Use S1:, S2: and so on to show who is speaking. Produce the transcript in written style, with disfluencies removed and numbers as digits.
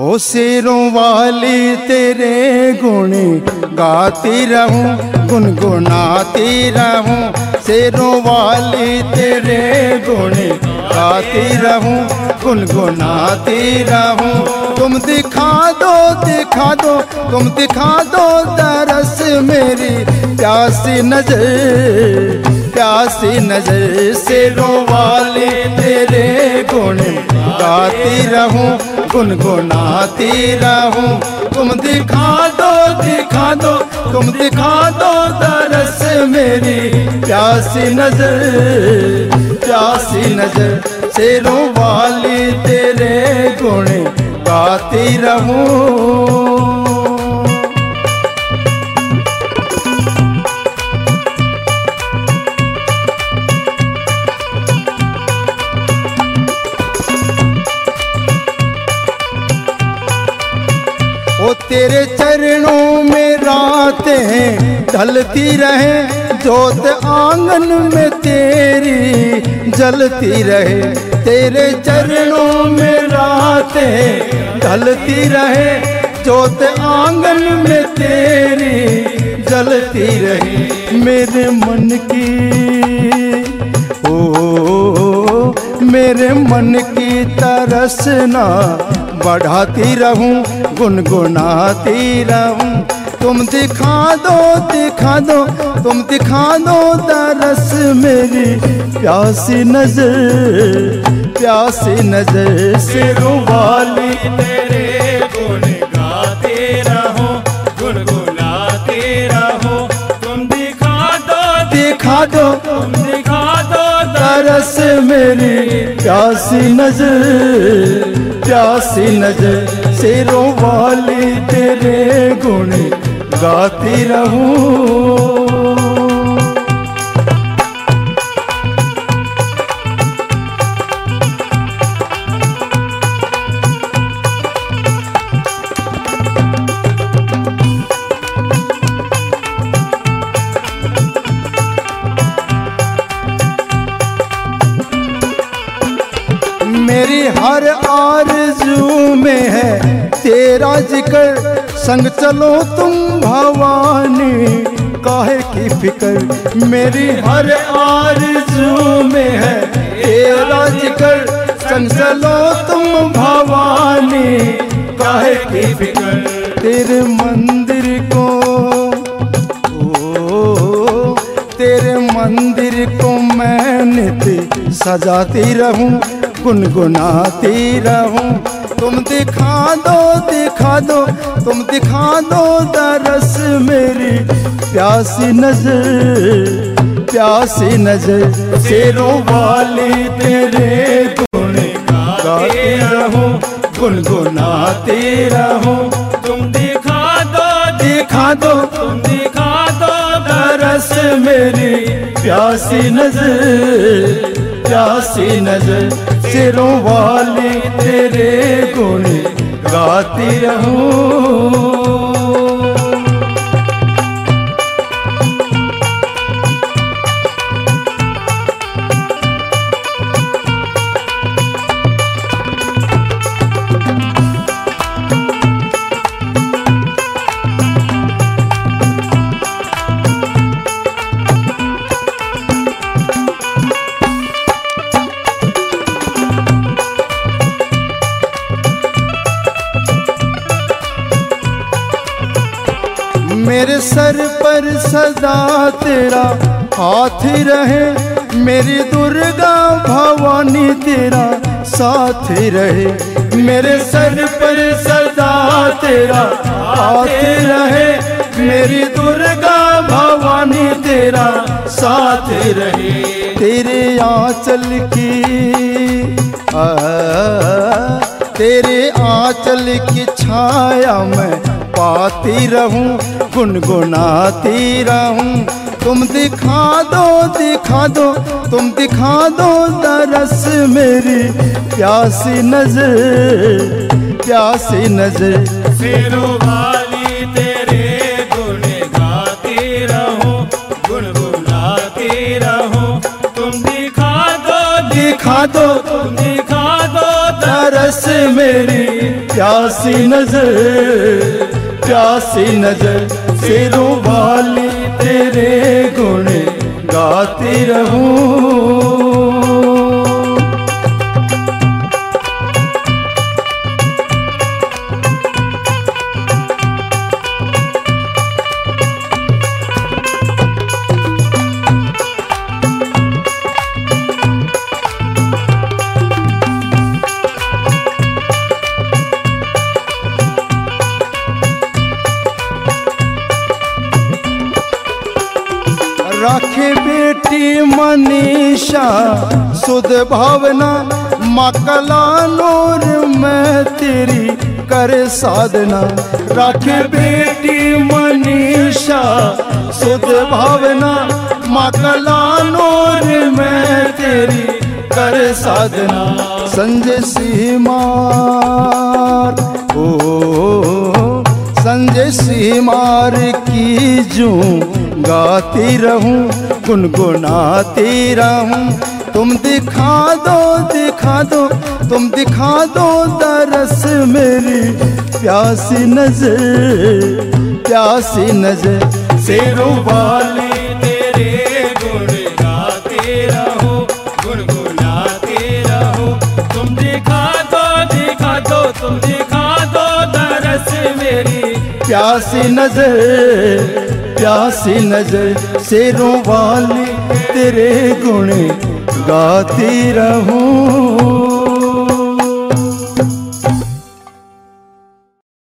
S1: ओ शेरों वाली तेरे गुण गाती रहूं, गुनगुनाती रहूं। शेरों वाली तेरे गुण गाती रहूं, गुनगुनाती रहूं। तुम दिखा दो, दिखा दो, तुम दिखा दो दरस मेरी प्यासी नजर, प्यासी नजर। शेरों वाली तेरे गुण गाती रहूं, गुनगुनाती रहूं। तुम दिखा दो, दिखा दो, तुम दिखा दो दरस मेरी प्यासी नजर, प्यासी नजर। शेरों वाली तेरे गुण गाती रहूं। ओ तेरे चरणों में रातें ढलती रहे, जोत आंगन में तेरी जलती रहे। तेरे चरणों में रातें ढलती रहे, जोत आंगन में तेरी जलती रहे। मेरे मन की मेरे मन की तरसना बढ़ाती रहूं, गुनगुनाती रहूं। तुम दिखा दो, दिखा दो, तुम दिखा दो दरस मेरी प्यासी नजर, प्यासी नजर। शेरों वाली
S2: तेरे गुण गाते रहो, गुनगुनाते रहो। तुम दिखा दो,
S1: दिखा दो,
S2: तुम दिखा दो
S1: दरस मेरी प्यासी नजर, प्यासी नजर। शेरों वाली तेरे गुण गाती रहूं। मेरी हर आरज़ू में है तेरा जिक्र, संग चलो तुम भवानी काहे की फिक्र। मेरी हर आरज़ू में है तेरा जिक्र, संग चलो तुम भवानी काहे की फिक्र। तेरे मंदिर को तेरे मंदिर को मैं नित सजाती रहूं, गुनगुनाती रहूं। तुम दिखा दो, दिखा दो, तुम दिखा दो दरस मेरी प्यासी नजर, प्यासी नजर। शेरों वाली तेरे गुण गाती रहूं, गुनगुनाती रहूं।
S2: तुम दिखा दो,
S1: दिखा दो,
S2: तुम दिखा दो
S1: दरस मेरी प्यासी नजर, प्यासी नजर। शेरों वाली तेरे गुण गाती रहूं। मेरे सर पर सदा तेरा हाथ रहे, मेरी दुर्गा भवानी तेरा साथ रहे। मेरे सर पर सदा तेरा हाथ रहे, मेरी दुर्गा भवानी तेरा साथ रहे। तेरे आंचल की तेरे आंचल की छाया मैं पाती रहूं, गुनगुनाती रहूं। तुम दिखा दो, दिखा दो, तुम दिखा दो दरस मेरी प्यासी नजर, प्यासी नजर।
S2: शेरों वाली तेरे गुण गाती रहो, गुनगुनाती रहो। तुम दिखा दो,
S1: दिखा दो,
S2: तुम दिखा दो
S1: दरस मेरी प्यासी नजर शेरों वाली तेरे गुण गाती रहूं। राखे बेटी मनीषा सुध भावना, माँ कला नूर में तेरी कर साधना। राखे बेटी मनीषा सुध भावना, माँ कला नूर में तेरी कर साधना। संजय सीमार ओ संजय सीमार की जूं गाती रहूं, गुनगुनाती रहूं। तुम दिखा दो, तुम दिखा दो दरस मेरी प्यासी नजर
S2: शेरों वाली तेरे गुण गाते रहो, गुनगुनाते रहो। तुम दिखा दो, तुम दिखा दो दरस मेरी
S1: प्यासी नजर शेरों वाली तेरे गुण गाती रहूं।